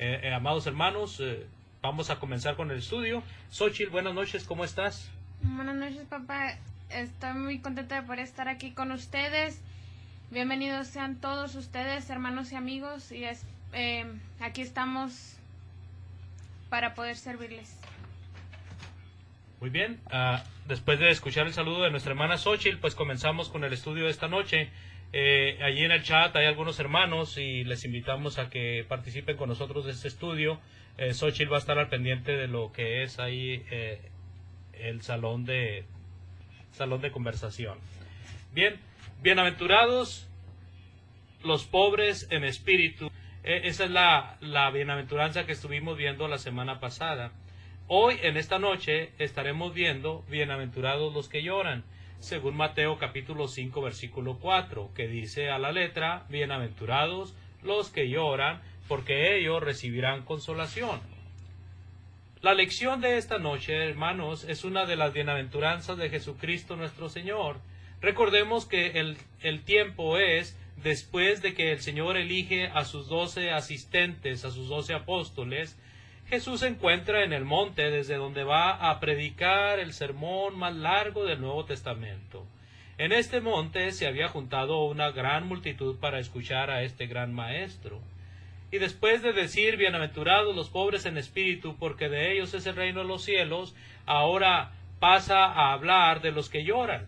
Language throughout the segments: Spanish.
Amados hermanos, vamos a comenzar con el estudio. Xochitl, buenas noches, ¿cómo estás? Buenas noches, papá. Estoy muy contenta de poder estar aquí con ustedes. Bienvenidos sean todos ustedes, hermanos y amigos. Y aquí estamos para poder servirles. Muy bien, después de escuchar el saludo de nuestra hermana Xochitl, pues comenzamos con el estudio de esta noche. Allí en el chat hay algunos hermanos y les invitamos a que participen con nosotros de este estudio. Xochitl va a estar al pendiente de lo que es ahí el salón de conversación. Bien, bienaventurados los pobres en espíritu. Esa es la bienaventuranza que estuvimos viendo la semana pasada. Hoy, en esta noche, estaremos viendo bienaventurados los que lloran, según Mateo capítulo 5, versículo 4, que dice a la letra, bienaventurados los que lloran, porque ellos recibirán consolación. La lección de esta noche, hermanos, es una de las bienaventuranzas de Jesucristo nuestro Señor. Recordemos que el tiempo es después de que el Señor elige a sus 12 asistentes, a sus 12 apóstoles. Jesús se encuentra en el monte desde donde va a predicar el sermón más largo del Nuevo Testamento. En este monte se había juntado una gran multitud para escuchar a este gran maestro. Y después de decir, bienaventurados los pobres en espíritu, porque de ellos es el reino de los cielos, ahora pasa a hablar de los que lloran.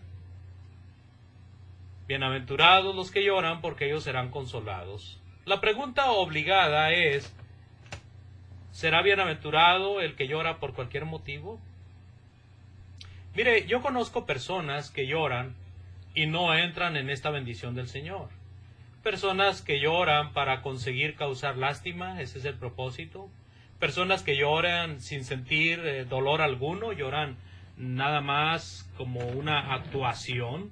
Bienaventurados los que lloran, porque ellos serán consolados. La pregunta obligada es, ¿será bienaventurado el que llora por cualquier motivo? Mire, yo conozco personas que lloran y no entran en esta bendición del Señor. Personas que lloran para conseguir causar lástima, ese es el propósito. Personas que lloran sin sentir dolor alguno, lloran nada más como una actuación.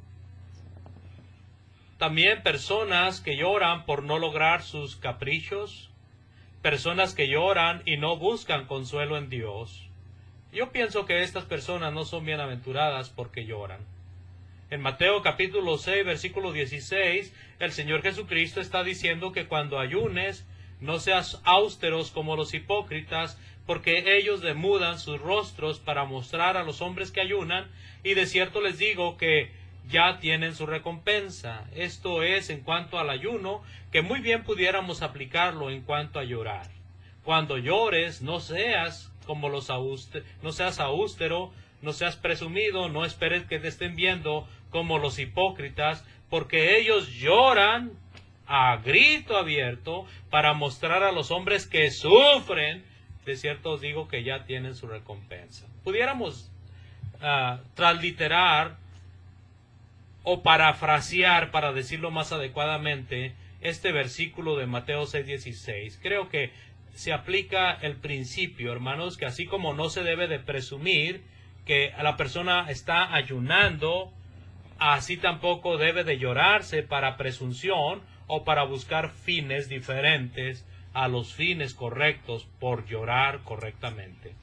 También personas que lloran por no lograr sus caprichos. Personas que lloran y no buscan consuelo en Dios. Yo pienso que estas personas no son bienaventuradas porque lloran. En Mateo capítulo 6, versículo 16, el Señor Jesucristo está diciendo que cuando ayunes, no seas austeros como los hipócritas, porque ellos demudan sus rostros para mostrar a los hombres que ayunan, y de cierto les digo que ya tienen su recompensa. Esto es en cuanto al ayuno, que muy bien pudiéramos aplicarlo en cuanto a llorar. Cuando llores, no seas como no seas austero, no seas presumido, no esperes que te estén viendo como los hipócritas, porque ellos lloran a grito abierto para mostrar a los hombres que sufren. De cierto os digo que ya tienen su recompensa. Pudiéramos transliterar o parafrasear, para decirlo más adecuadamente, este versículo de Mateo 6:16. Creo que se aplica el principio, hermanos, que así como no se debe de presumir que la persona está ayunando, así tampoco debe de llorarse para presunción o para buscar fines diferentes a los fines correctos por llorar correctamente.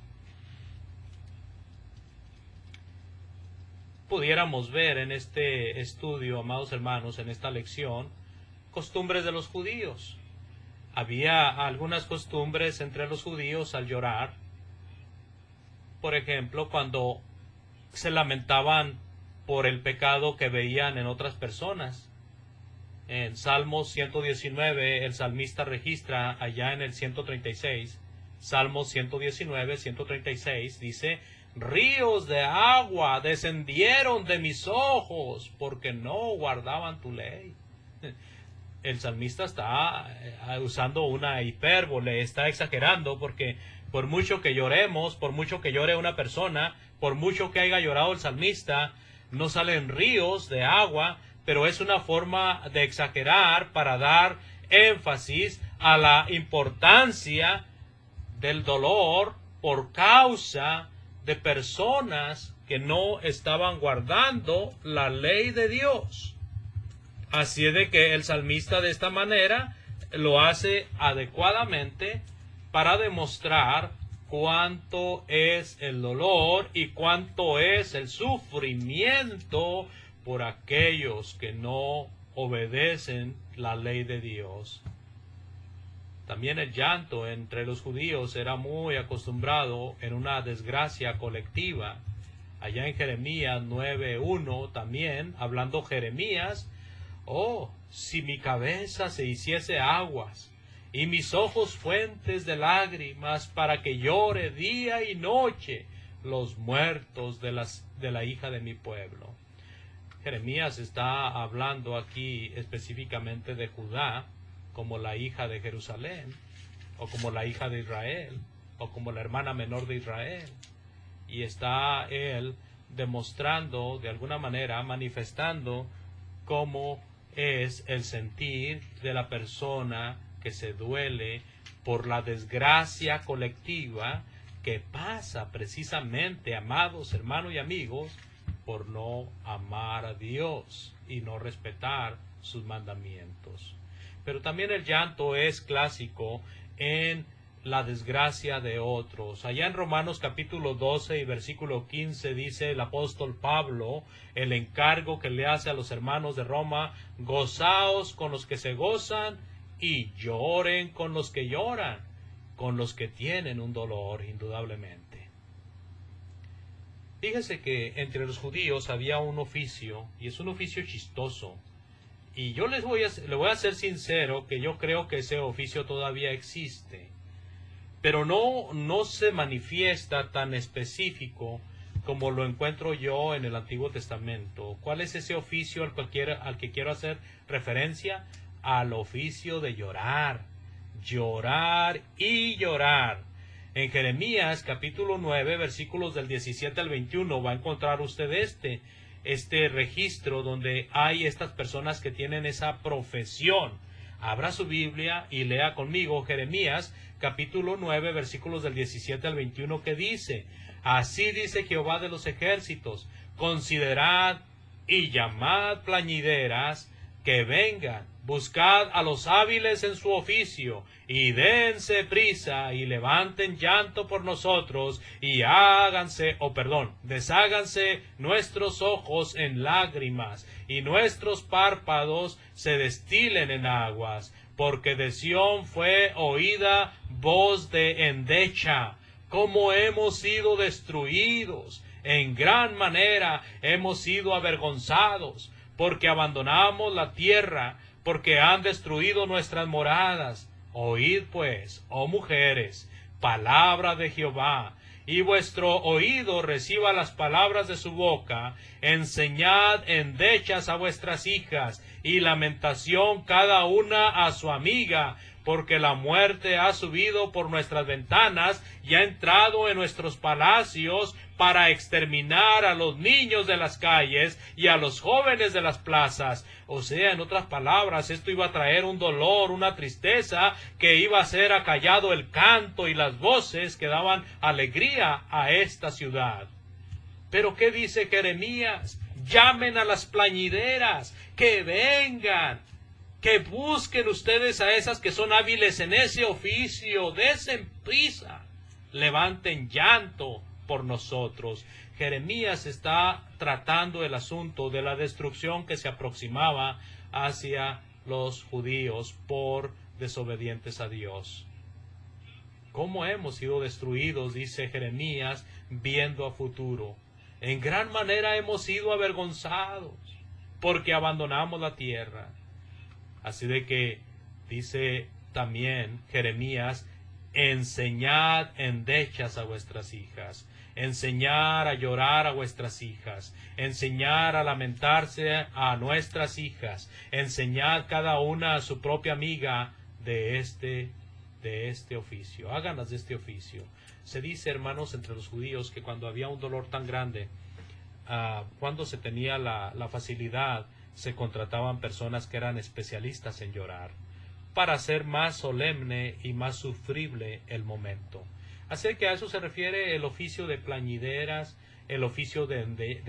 Pudiéramos ver en este estudio, amados hermanos, en esta lección, costumbres de los judíos. Había algunas costumbres entre los judíos al llorar. Por ejemplo, cuando se lamentaban por el pecado que veían en otras personas. En Salmos 119, el salmista registra allá en el 136, Salmos 119, 136, dice, ríos de agua descendieron de mis ojos porque no guardaban tu ley. El salmista está usando una hipérbole, está exagerando, porque por mucho que lloremos, por mucho que llore una persona, por mucho que haya llorado el salmista, no salen ríos de agua, pero es una forma de exagerar para dar énfasis a la importancia del dolor por causa de personas que no estaban guardando la ley de Dios. Así es de que el salmista de esta manera lo hace adecuadamente para demostrar cuánto es el dolor y cuánto es el sufrimiento por aquellos que no obedecen la ley de Dios. También el llanto entre los judíos era muy acostumbrado en una desgracia colectiva. Allá en Jeremías 9:1 también, hablando Jeremías, oh, si mi cabeza se hiciese aguas, y mis ojos fuentes de lágrimas, para que llore día y noche los muertos de la hija de mi pueblo. Jeremías está hablando aquí específicamente de Judá, como la hija de Jerusalén, o como la hija de Israel, o como la hermana menor de Israel. Y está él demostrando, de alguna manera, manifestando cómo es el sentir de la persona que se duele por la desgracia colectiva que pasa precisamente, amados hermanos y amigos, por no amar a Dios y no respetar sus mandamientos. Pero también el llanto es clásico en la desgracia de otros. Allá en Romanos capítulo 12 y versículo 15 dice el apóstol Pablo, el encargo que le hace a los hermanos de Roma: gozaos con los que se gozan y lloren con los que lloran, con los que tienen un dolor indudablemente. Fíjese que entre los judíos había un oficio, y es un oficio chistoso. Y yo le voy a ser sincero que yo creo que ese oficio todavía existe, pero no se manifiesta tan específico como lo encuentro yo en el Antiguo Testamento. ¿Cuál es ese oficio al que quiero hacer referencia? Al oficio de llorar, llorar y llorar. En Jeremías capítulo 9, versículos del 17 al 21, va a encontrar usted este registro donde hay estas personas que tienen esa profesión. Abra su Biblia y lea conmigo Jeremías capítulo 9, versículos del 17 al 21, que dice: así dice Jehová de los ejércitos, considerad y llamad plañideras que vengan, buscad a los hábiles en su oficio, y dense prisa, y levanten llanto por nosotros, y desháganse nuestros ojos en lágrimas, y nuestros párpados se destilen en aguas, porque de Sión fue oída voz de endecha, como hemos sido destruidos, en gran manera hemos sido avergonzados, porque abandonamos la tierra, porque han destruido nuestras moradas. Oíd pues, oh mujeres, palabra de Jehová, y vuestro oído reciba las palabras de su boca. Enseñad endechas a vuestras hijas, y lamentación cada una a su amiga, porque la muerte ha subido por nuestras ventanas y ha entrado en nuestros palacios para exterminar a los niños de las calles y a los jóvenes de las plazas. O sea, en otras palabras, esto iba a traer un dolor, una tristeza, que iba a ser acallado el canto y las voces que daban alegría a esta ciudad. Pero ¿qué dice Jeremías? Llamen a las plañideras, que vengan, que busquen ustedes a esas que son hábiles en ese oficio, desen prisa, levanten llanto por nosotros. Jeremías está tratando el asunto de la destrucción que se aproximaba hacia los judíos por desobedientes a Dios. ¿Cómo hemos sido destruidos?, dice Jeremías, viendo a futuro. En gran manera hemos sido avergonzados, porque abandonamos la tierra. Así de que, dice también Jeremías, enseñad endechas a vuestras hijas, enseñar a llorar a vuestras hijas, enseñar a lamentarse a nuestras hijas, enseñad cada una a su propia amiga de este oficio, háganlas de este oficio. Se dice, hermanos, entre los judíos, que cuando había un dolor tan grande, cuando se tenía la facilidad, se contrataban personas que eran especialistas en llorar, para hacer más solemne y más sufrible el momento. Así que a eso se refiere el oficio de plañideras, el oficio de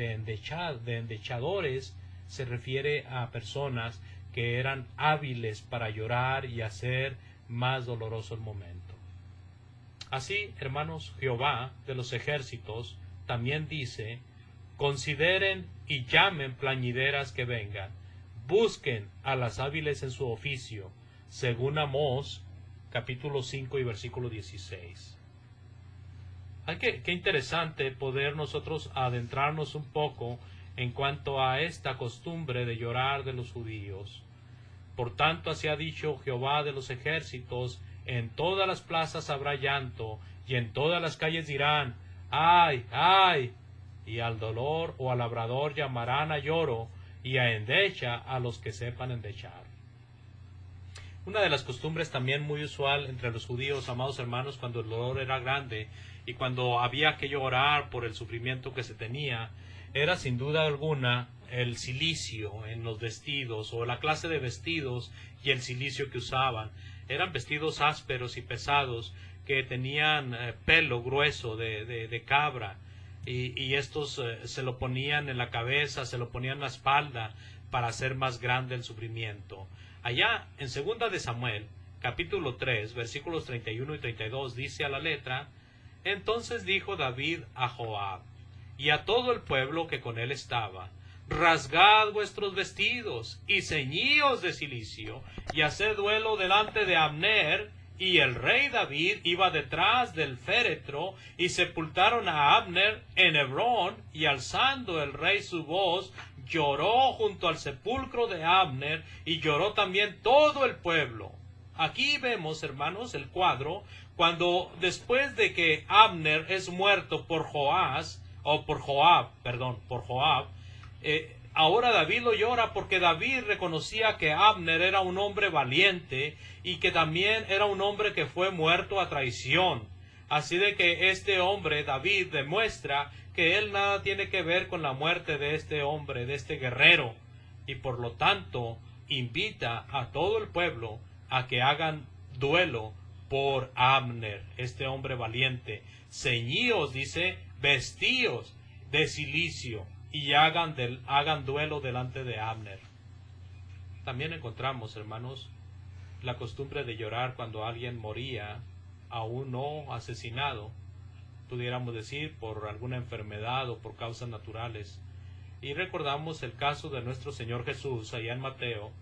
endechadores, se refiere a personas que eran hábiles para llorar y hacer más doloroso el momento. Así, hermanos, Jehová de los ejércitos también dice: consideren y llamen plañideras que vengan, busquen a las hábiles en su oficio, según Amós capítulo 5 y versículo 16. Qué interesante poder nosotros adentrarnos un poco en cuanto a esta costumbre de llorar de los judíos. Por tanto, así ha dicho Jehová de los ejércitos, en todas las plazas habrá llanto, y en todas las calles dirán, ¡ay, ay! Y al dolor o al labrador llamarán a lloro, y a endecha a los que sepan endechar. Una de las costumbres también muy usual entre los judíos, amados hermanos, cuando el dolor era grande y cuando había que llorar por el sufrimiento que se tenía, era sin duda alguna el cilicio en los vestidos o la clase de vestidos y el cilicio que usaban. Eran vestidos ásperos y pesados que tenían pelo grueso de cabra y estos se lo ponían en la cabeza, se lo ponían en la espalda para hacer más grande el sufrimiento. Allá en 2 de Samuel, capítulo 3, versículos 31 y 32, dice a la letra: Entonces dijo David a Joab y a todo el pueblo que con él estaba: Rasgad vuestros vestidos y ceñíos de cilicio, y haced duelo delante de Abner. Y el rey David iba detrás del féretro, y sepultaron a Abner en Hebrón, y alzando el rey su voz, lloró junto al sepulcro de Abner, y lloró también todo el pueblo. Aquí vemos, hermanos, el cuadro, cuando después de que Abner es muerto por Joab, ahora David lo llora porque David reconocía que Abner era un hombre valiente y que también era un hombre que fue muerto a traición. Así de que este hombre, David, demuestra que él nada tiene que ver con la muerte de este hombre, de este guerrero, y por lo tanto invita a todo el pueblo a que hagan duelo por Abner, este hombre valiente. Ceñíos, dice, vestíos de cilicio, y hagan duelo delante de Abner. También encontramos, hermanos, la costumbre de llorar cuando alguien moría, aún no asesinado, pudiéramos decir, por alguna enfermedad o por causas naturales. Y recordamos el caso de nuestro Señor Jesús allá en Mateo,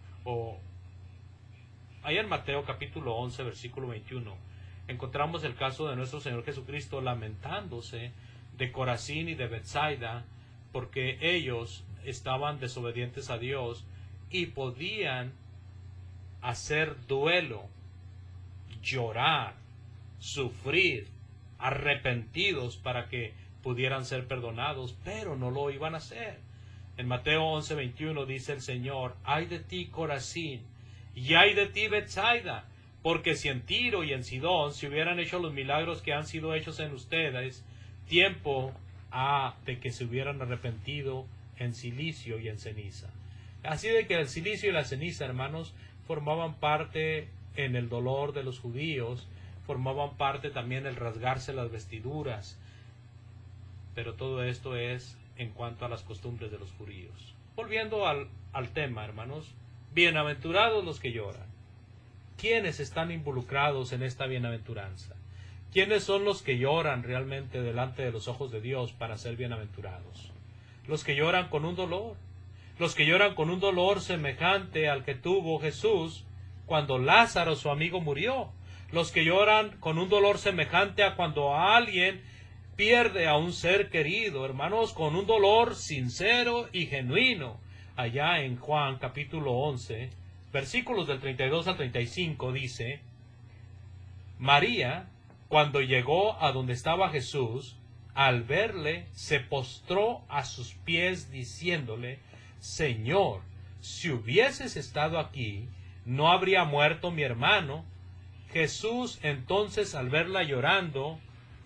capítulo 11, versículo 21. Encontramos el caso de nuestro Señor Jesucristo lamentándose de Corazín y de Betsaida, porque ellos estaban desobedientes a Dios y podían hacer duelo, llorar, sufrir, arrepentidos para que pudieran ser perdonados, pero no lo iban a hacer. En Mateo 11:21 dice el Señor: ay de ti, Corazín, y ay de ti, Betsaida, porque si en Tiro y en Sidón se hubieran hecho los milagros que han sido hechos en ustedes, tiempo de que se hubieran arrepentido en cilicio y en ceniza. Así de que el cilicio y la ceniza, hermanos, formaban parte en el dolor de los judíos, formaban parte también el rasgarse las vestiduras, pero todo esto es en cuanto a las costumbres de los judíos. Volviendo al tema, hermanos, bienaventurados los que lloran. ¿Quiénes están involucrados en esta bienaventuranza? ¿Quiénes son los que lloran realmente delante de los ojos de Dios para ser bienaventurados? Los que lloran con un dolor. Los que lloran con un dolor semejante al que tuvo Jesús cuando Lázaro, su amigo, murió. Los que lloran con un dolor semejante a cuando alguien pierde a un ser querido, hermanos, con un dolor sincero y genuino. Allá en Juan capítulo 11, versículos del 32 al 35 dice: María, cuando llegó a donde estaba Jesús, al verle, se postró a sus pies diciéndole: Señor, si hubieses estado aquí, no habría muerto mi hermano. Jesús entonces, al verla llorando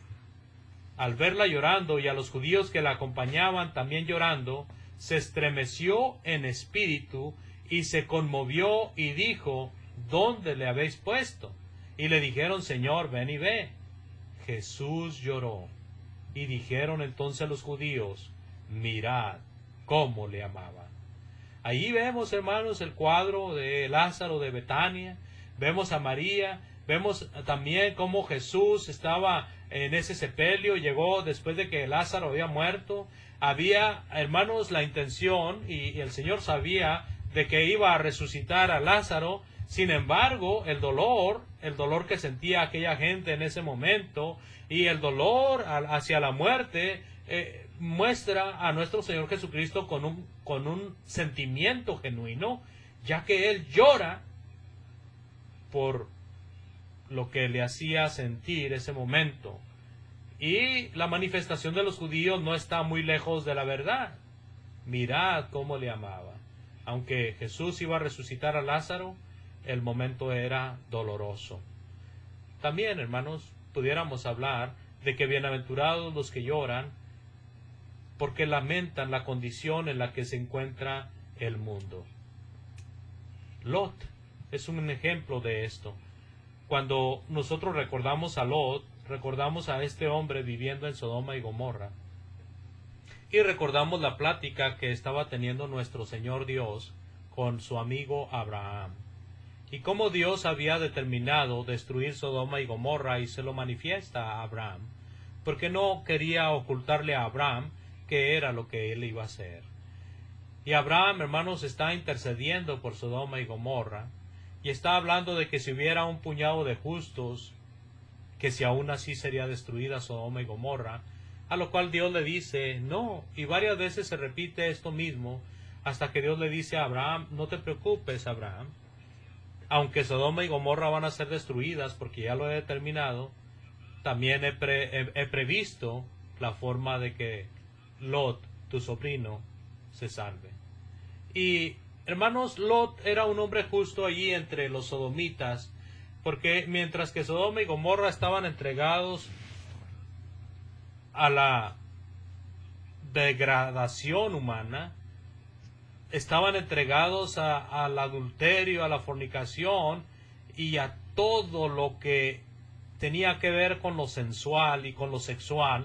y a los judíos que la acompañaban también llorando, se estremeció en espíritu y se conmovió y dijo: ¿Dónde le habéis puesto? Y le dijeron: Señor, ven y ve. Jesús lloró. Y dijeron entonces los judíos: mirad cómo le amaban. Ahí vemos, hermanos, el cuadro de Lázaro de Betania. Vemos a María. Vemos también cómo Jesús estaba en ese sepelio. Llegó después de que Lázaro había muerto. Había, hermanos, la intención, y el Señor sabía de que iba a resucitar a Lázaro. Sin embargo, el dolor que sentía aquella gente en ese momento y el dolor hacia la muerte muestra a nuestro Señor Jesucristo con un sentimiento genuino, ya que Él llora por lo que le hacía sentir ese momento. Y la manifestación de los judíos no está muy lejos de la verdad. Mirad cómo le amaba. Aunque Jesús iba a resucitar a Lázaro, el momento era doloroso. También, hermanos, pudiéramos hablar de que bienaventurados los que lloran, porque lamentan la condición en la que se encuentra el mundo. Lot es un ejemplo de esto. Cuando nosotros recordamos a Lot, recordamos a este hombre viviendo en Sodoma y Gomorra. Y recordamos la plática que estaba teniendo nuestro Señor Dios con su amigo Abraham. Y cómo Dios había determinado destruir Sodoma y Gomorra, y se lo manifiesta a Abraham, porque no quería ocultarle a Abraham qué era lo que él iba a hacer. Y Abraham, hermanos, está intercediendo por Sodoma y Gomorra, y está hablando de que si hubiera un puñado de justos, que si aún así sería destruida Sodoma y Gomorra, a lo cual Dios le dice no, y varias veces se repite esto mismo, hasta que Dios le dice a Abraham, no te preocupes, Abraham, aunque Sodoma y Gomorra van a ser destruidas, porque ya lo he determinado, también he previsto la forma de que Lot, tu sobrino, se salve. Y, hermanos, Lot era un hombre justo allí entre los sodomitas, porque mientras que Sodoma y Gomorra estaban entregados a la degradación humana, estaban entregados al adulterio, a la fornicación y a todo lo que tenía que ver con lo sensual y con lo sexual,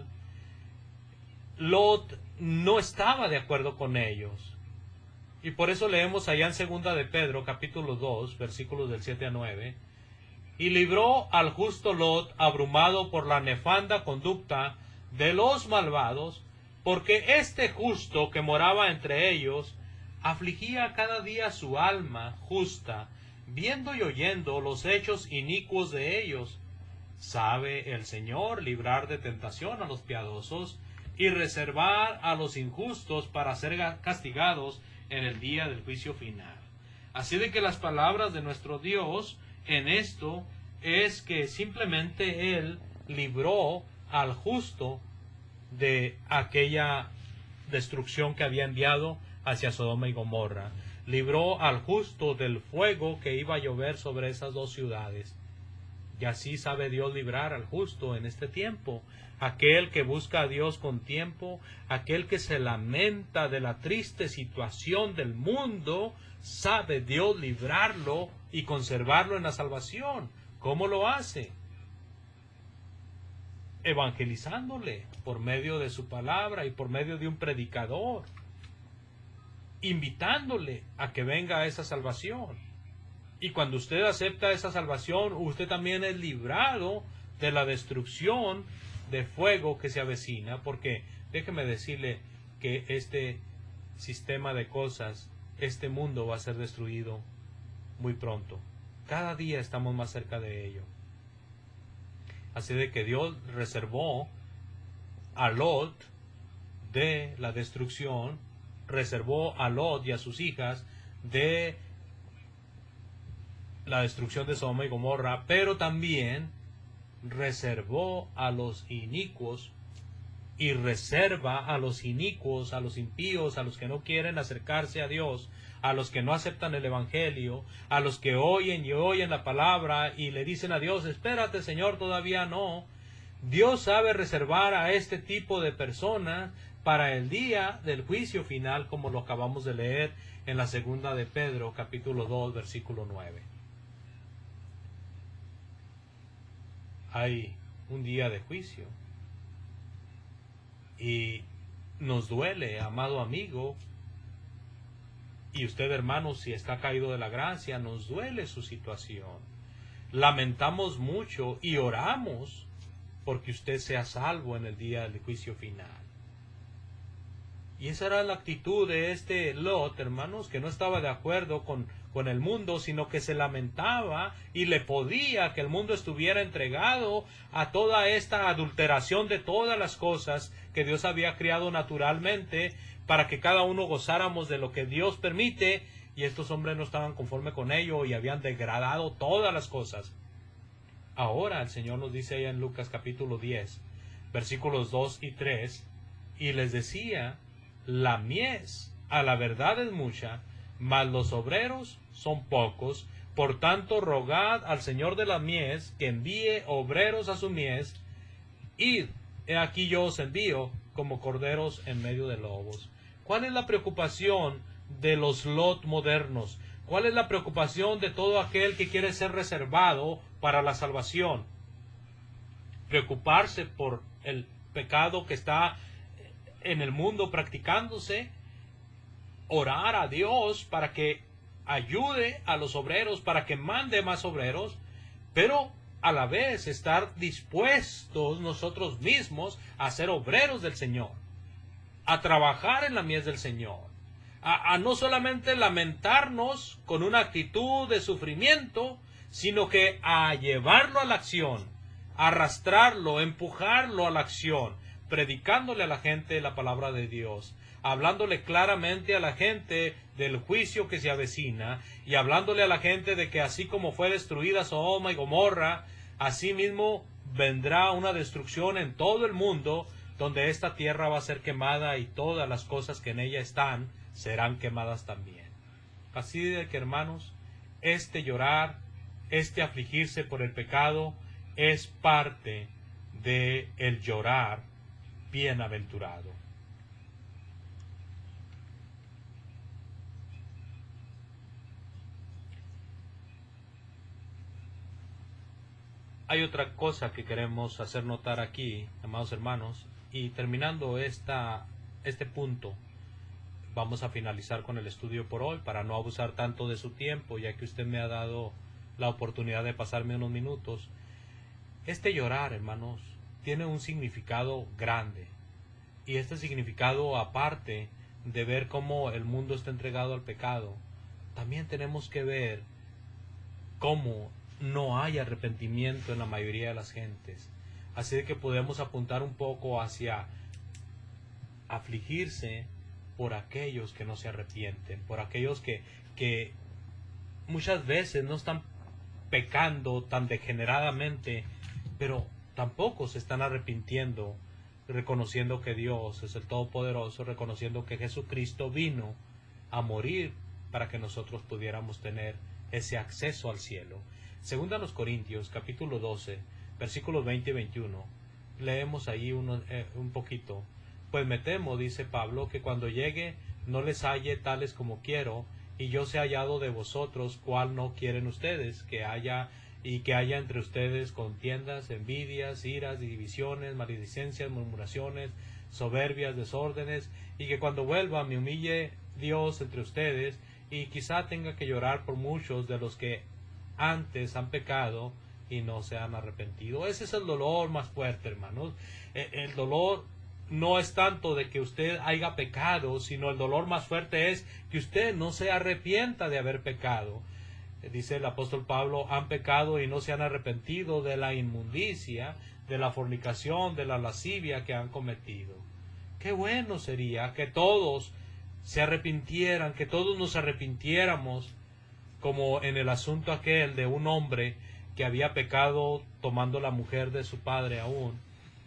Lot no estaba de acuerdo con ellos. Y por eso leemos allá en 2 de Pedro, capítulo 2, versículos del 7 a 9, y libró al justo Lot abrumado por la nefanda conducta de los malvados, porque este justo que moraba entre ellos afligía cada día su alma justa, viendo y oyendo los hechos inicuos de ellos. Sabe el Señor librar de tentación a los piadosos y reservar a los injustos para ser castigados en el día del juicio final. Así de que las palabras de nuestro Dios en esto es que simplemente Él libró al justo de aquella destrucción que había enviado hacia Sodoma y Gomorra. Libró al justo del fuego que iba a llover sobre esas dos ciudades. Y así sabe Dios librar al justo en este tiempo. Aquel que busca a Dios con tiempo, aquel que se lamenta de la triste situación del mundo, sabe Dios librarlo y conservarlo en la salvación. ¿Cómo lo hace? Evangelizándole por medio de su palabra y por medio de un predicador, invitándole a que venga a esa salvación. Y cuando usted acepta esa salvación, usted también es librado de la destrucción de fuego que se avecina, porque déjeme decirle que este sistema de cosas, este mundo va a ser destruido muy pronto. Cada día estamos más cerca de ello. Así de que Dios reservó a Lot de la destrucción, reservó a Lot y a sus hijas de la destrucción de Sodoma y Gomorra, pero también reservó a los inicuos y reserva a los inicuos, a los impíos, a los que no quieren acercarse a Dios, a los que no aceptan el Evangelio, a los que oyen y oyen la palabra y le dicen a Dios, espérate Señor, todavía no. Dios sabe reservar a este tipo de personas para el día del juicio final, como lo acabamos de leer en la 2 de Pedro, capítulo 2, versículo 9. Hay un día de juicio y nos duele, amado amigo, y usted, hermano, si está caído de la gracia, nos duele su situación. Lamentamos mucho y oramos porque usted sea salvo en el día del juicio final. Y esa era la actitud de este Lot, hermanos, que no estaba de acuerdo con con el mundo, sino que se lamentaba y le podía que el mundo estuviera entregado a toda esta adulteración de todas las cosas que Dios había creado naturalmente, para que cada uno gozáramos de lo que Dios permite, y estos hombres no estaban conforme con ello y habían degradado todas las cosas. Ahora el Señor nos dice allá en Lucas capítulo 10, versículos 2 y 3, y les decía: la mies a la verdad es mucha, mas los obreros son pocos. Por tanto, rogad al Señor de la mies que envíe obreros a su mies. Id, he aquí yo os envío como corderos en medio de lobos. ¿Cuál es la preocupación de los Lot modernos? ¿Cuál es la preocupación de todo aquel que quiere ser reservado para la salvación? Preocuparse por el pecado que está en el mundo practicándose, orar a Dios para que ayude a los obreros, para que mande más obreros, pero a la vez estar dispuestos nosotros mismos a ser obreros del Señor, a trabajar en la mies del Señor, a no solamente lamentarnos con una actitud de sufrimiento, sino que a llevarlo a la acción, a arrastrarlo, empujarlo a la acción, predicándole a la gente la palabra de Dios, hablándole claramente a la gente del juicio que se avecina, y hablándole a la gente de que así como fue destruida Sodoma y Gomorra, así mismo vendrá una destrucción en todo el mundo, donde esta tierra va a ser quemada y todas las cosas que en ella están serán quemadas también. Así de que, hermanos, este llorar, este afligirse por el pecado es parte de el llorar bienaventurado. Hay otra cosa que queremos hacer notar aquí, amados hermanos, y terminando este punto, vamos a finalizar con el estudio por hoy para no abusar tanto de su tiempo, ya que usted me ha dado la oportunidad de pasarme unos minutos. Este llorar, hermanos, tiene un significado grande, y este significado, aparte de ver cómo el mundo está entregado al pecado, también tenemos que ver cómo no hay arrepentimiento en la mayoría de las gentes. Así de que podemos apuntar un poco hacia afligirse por aquellos que no se arrepienten, por aquellos que muchas veces no están pecando tan degeneradamente, pero tampoco se están arrepintiendo, reconociendo que Dios es el Todopoderoso, reconociendo que Jesucristo vino a morir para que nosotros pudiéramos tener ese acceso al cielo. Segunda a los Corintios, capítulo 12, versículos 20 y 21, leemos ahí un poquito. Pues me temo, dice Pablo, que cuando llegue no les halle tales como quiero, y yo sea hallado de vosotros, cual no quieren ustedes, que haya entre ustedes contiendas, envidias, iras, divisiones, maledicencias, murmuraciones, soberbias, desórdenes, y que cuando vuelva me humille Dios entre ustedes, y quizá tenga que llorar por muchos de los que antes han pecado y no se han arrepentido. Ese es el dolor más fuerte, hermanos. El dolor no es tanto de que usted haya pecado, sino el dolor más fuerte es que usted no se arrepienta de haber pecado. Dice el apóstol Pablo: han pecado y no se han arrepentido de la inmundicia, de la fornicación, de la lascivia que han cometido. Qué bueno sería que todos se arrepintieran, que todos nos arrepintiéramos, como en el asunto aquel de un hombre que había pecado tomando la mujer de su padre aún,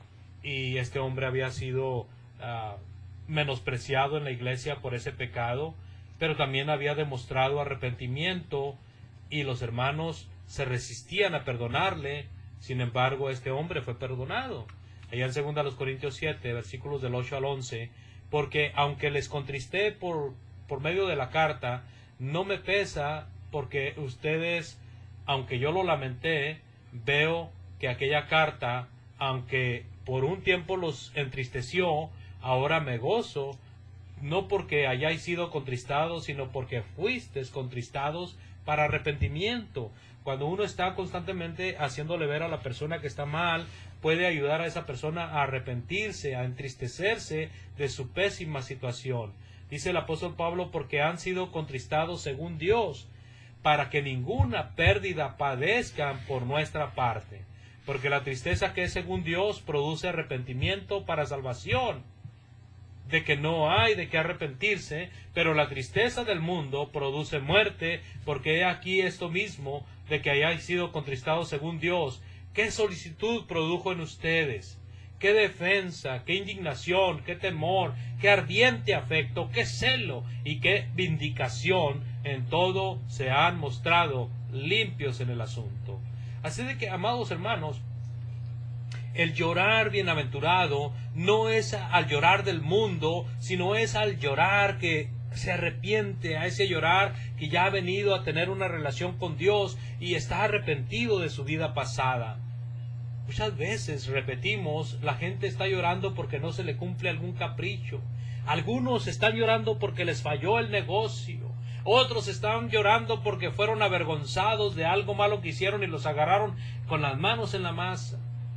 y este hombre había sido menospreciado en la iglesia por ese pecado, pero también había demostrado arrepentimiento, y los hermanos se resistían a perdonarle. Sin embargo, este hombre fue perdonado. Allá en 2 Corintios 7, versículos del 8 al 11, porque aunque les contristé por medio de la carta, no me pesa, porque ustedes, aunque yo lo lamenté, veo que aquella carta, aunque por un tiempo los entristeció, ahora me gozo, no porque hayáis sido contristados, sino porque fuisteis contristados para arrepentimiento. Cuando uno está constantemente haciéndole ver a la persona que está mal, puede ayudar a esa persona a arrepentirse, a entristecerse de su pésima situación. Dice el apóstol Pablo: porque han sido contristados según Dios. para que ninguna pérdida padezcan por nuestra parte. Porque la tristeza que es según Dios produce arrepentimiento para salvación, de que no hay de qué arrepentirse, pero la tristeza del mundo produce muerte, porque he aquí esto mismo, de que hayáis sido contristados según Dios. ¿Qué solicitud produjo en ustedes? ¿Qué defensa, qué indignación, qué temor, qué ardiente afecto, qué celo y qué vindicación? En todo se han mostrado limpios en el asunto. Así de que, amados hermanos, el llorar bienaventurado no es al llorar del mundo, sino es al llorar que se arrepiente, a ese llorar que ya ha venido a tener una relación con Dios y está arrepentido de su vida pasada. Muchas veces, repetimos, la gente está llorando porque no se le cumple algún capricho. Algunos están llorando porque les falló el negocio. Otros están llorando porque fueron avergonzados de algo malo que hicieron y los agarraron con las manos en la masa.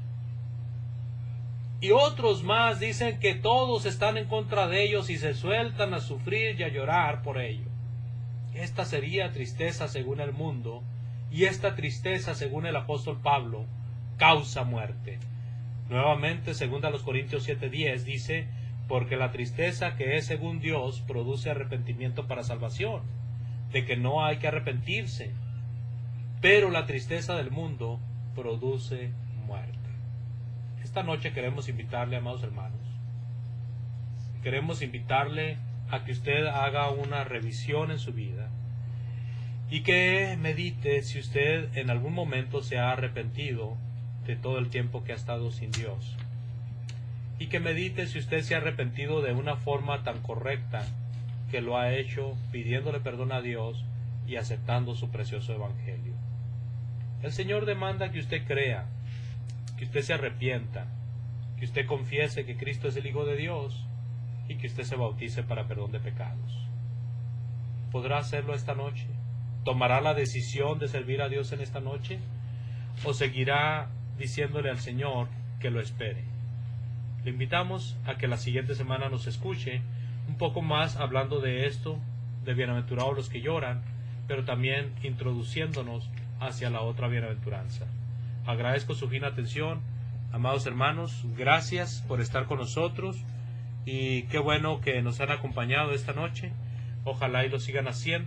Y otros más dicen que todos están en contra de ellos y se sueltan a sufrir y a llorar por ello. Esta sería tristeza según el mundo, y esta tristeza según el apóstol Pablo causa muerte. Nuevamente, 2 Corintios 7:10 dice, porque la tristeza que es según Dios produce arrepentimiento para salvación, de que no hay que arrepentirse, pero la tristeza del mundo produce muerte. Esta noche queremos invitarle, amados hermanos, queremos invitarle a que usted haga una revisión en su vida y que medite si usted en algún momento se ha arrepentido de todo el tiempo que ha estado sin Dios, y que medite si usted se ha arrepentido de una forma tan correcta que lo ha hecho pidiéndole perdón a Dios y aceptando su precioso evangelio. El Señor demanda que usted crea, que usted se arrepienta, que usted confiese que Cristo es el Hijo de Dios y que usted se bautice para perdón de pecados. ¿Podrá hacerlo esta noche? ¿Tomará la decisión de servir a Dios en esta noche? ¿O seguirá diciéndole al Señor que lo espere? Le invitamos a que la siguiente semana nos escuche un poco más hablando de esto, de bienaventurados los que lloran, pero también introduciéndonos hacia la otra bienaventuranza. Agradezco su fina atención, amados hermanos, gracias por estar con nosotros y qué bueno que nos han acompañado esta noche. Ojalá y lo sigan haciendo.